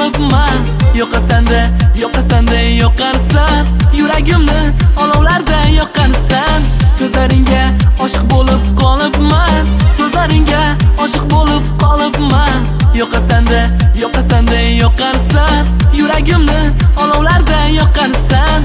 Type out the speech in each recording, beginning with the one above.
qolibman. Yo'qasanda, yo'qasanda yo'qarsan, yuragimni olovlarda yoqarsan. Ko'zlaringga oshiq bo'lib qolibman, so'zlaringga oshiq bo'lib qolibman. Yo'qasanda, yo'qasanda yo'qarsan, yuragimni olovlarda yoqarsan.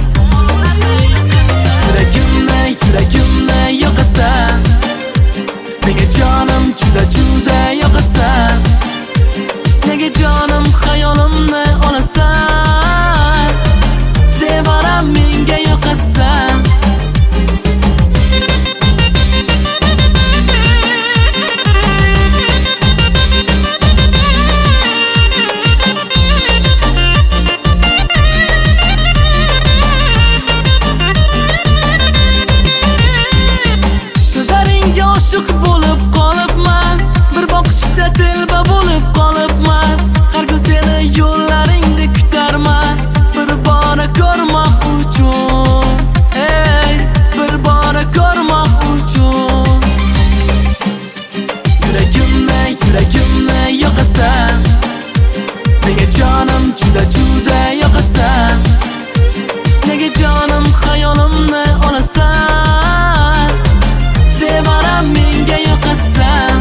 Yuragimni, yuragimni yoqasan, nega jonim juda juda yoqasan. Nega jonim xayolimni olasan, Sevara menga yoqasan. Ko'zlaringga oshiq bo'lib qolibman, bir boqishda telba bo'lib qolibman. Har kun seni yo'llaringda kutarman, bir bora ko'rmoq uchun, ey, bir bora ko'rmoq uchun. Yuragimni, yuragimni yoqasan, nega jonim juda juda yoqasan. Nega jonim xayolimni olasan, Sevara menga yoqasan.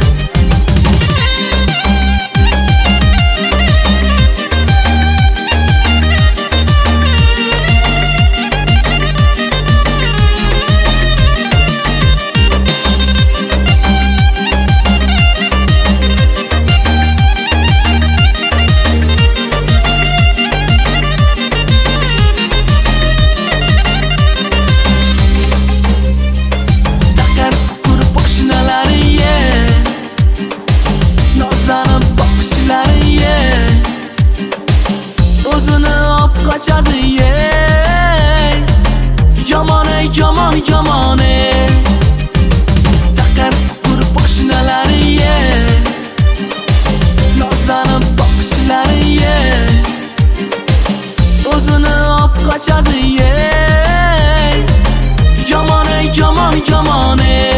O'zini op qochadi, ey, yomon, yomon, yomon, ey. Taqir tuqur boshunalari, ey, nozlanib boqishlari, ey, o'zini op qochadi, ey, yomon, yomon, yomon, ey.